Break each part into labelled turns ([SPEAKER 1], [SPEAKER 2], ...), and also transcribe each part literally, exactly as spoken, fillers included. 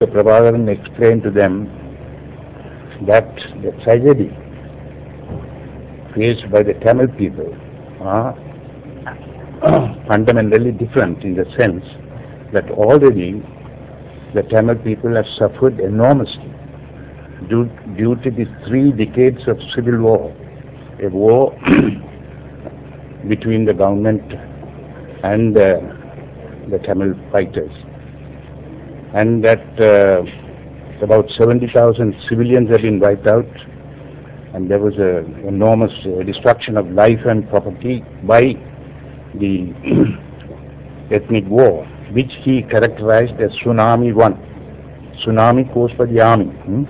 [SPEAKER 1] Prabhakaran explained to them that the tragedy faced by the Tamil people are fundamentally different in the sense that already the Tamil people have suffered enormously due, due to the three decades of civil war, a war between the government and uh, the Tamil fighters, and that uh, about seventy thousand civilians have been wiped out, and there was an enormous uh, destruction of life and property by the ethnic war, which he characterized as Tsunami One. Tsunami caused by the army. Hmm?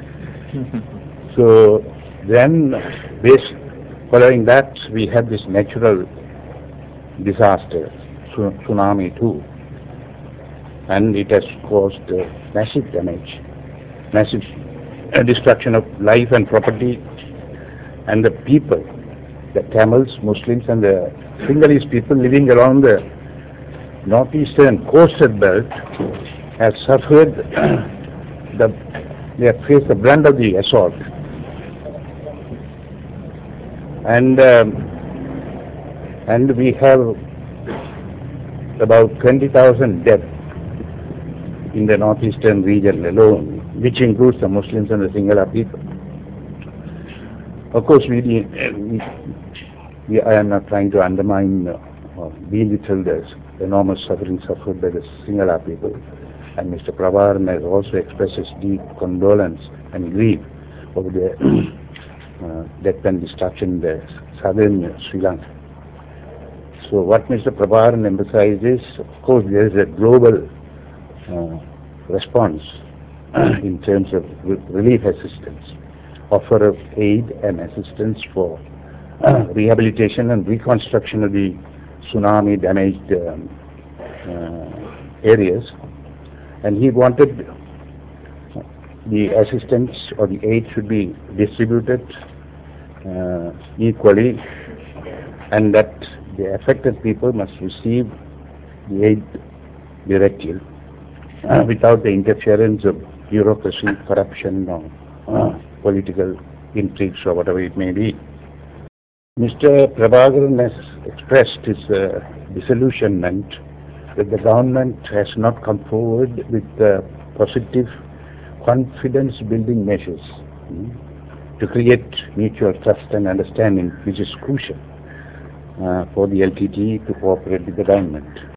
[SPEAKER 1] So then, based, following that, we had this natural disaster, Tsunami Two, and it has caused uh, massive damage, massive uh, destruction of life and property, and the people, the Tamils, Muslims, and the Sinhalese people living around the northeastern coastal belt have suffered the, they have faced the brunt of the assault. And um, and we have about twenty thousand dead in the northeastern region alone, which includes the Muslims and the Sinhala people. Of course, we, we, we I am not trying to undermine uh, or belittle the enormous suffering suffered by the Sinhala people, and Mister Prabhakaran has also expressed his deep condolence and grief over the uh, death and destruction in the southern Sri Lanka. So what Mister Prabhakaran emphasizes, of course, there is a global uh, response in terms of re relief assistance, offer of aid and assistance for uh, rehabilitation and reconstruction of the tsunami damaged um, uh, areas, and he wanted the assistance or the aid should be distributed uh, equally, and that the affected people must receive the aid directly uh, without the interference of bureaucracy, corruption, or uh, political intrigues, or whatever it may be. Mister Prabhakaran has expressed his uh, disillusionment that the government has not come forward with uh, positive confidence-building measures hmm, to create mutual trust and understanding, which is crucial uh, for the L T T E to cooperate with the government.